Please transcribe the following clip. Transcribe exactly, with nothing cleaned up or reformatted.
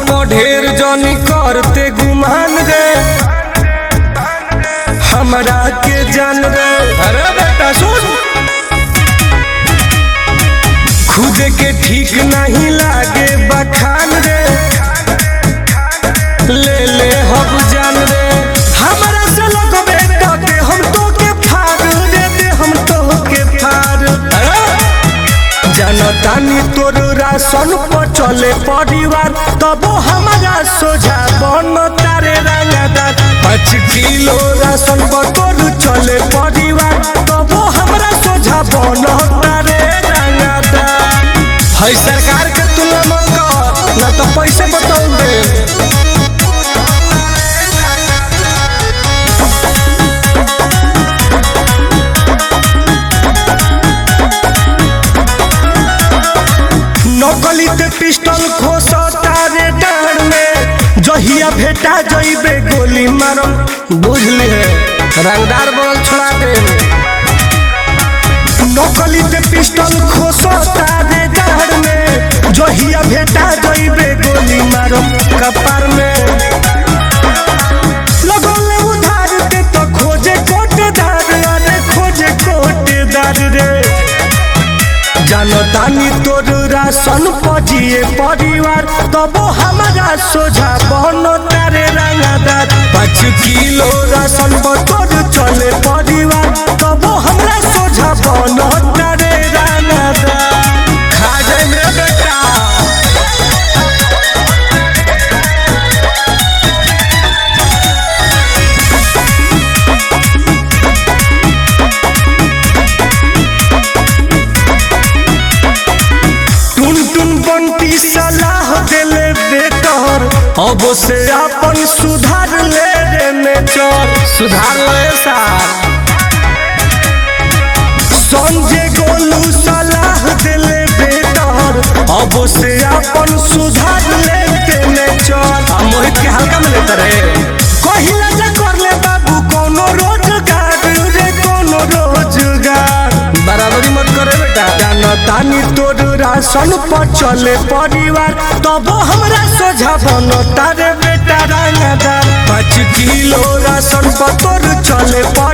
ढेर जनी करते गुमान रे हमरा के जान रे। अरे बेटा सुन, खुद के ठीक नहीं लागे बखान रे, ले ले हम जान रे। हमरा से लगबे तके हम तो के फाड़ दे दे, हम तो के फाड़। जनतानी तोर राशन पर चले परिवार, तब हमारा सोझा बन तारे रंगदार। पाँच किलो राशन पर तोर चले परिवार, तब हमारा सोझा बन तारे रंगदार। है सरकार के तुलना कर ना तो पैसे बताऊं दे। नकली ते पिस्टल खोसा तारे डांड में, जहिया भेटा जइबे गोली मारम। बुझली है रंगदार बोल छोड़ा दे। नकली ते पिस्टल खोसा तारे डांड में, जहिया भेटा जइबे गोली मारम कपार में। लगोले उधार दे तो खोजे कोटेदार, अरे खोजे कोटेदार रे। जनतानी तोर राशन पजिए परिवार, तब हमारा सोझा बन तारे रंगदार। पाँच किलो राशन पर तोर चले परिवार, तब हमरा सोझा बन तारे रंगदार। खा जाए रे बेटा। बंटी सलाह देले बेटर, अब से अपन सुधार ले रे नेचर। सुधार ले सार। संजय गोलू सलाह देले बेटर, अब से अपन सुधार ले रे नेचर। हम मोहित के हल्का में लेते रहे। कहिला जा कर ले बाबू कोनो रोजगार रे, कोनो रोजगार। बराबरी मत करे बेटा। जनतानी तोर राशन पर चले परिवार, तब हमरा सोझा बन तारे बेटा रंगदार। पाँच किलो राशन पर तोर चले।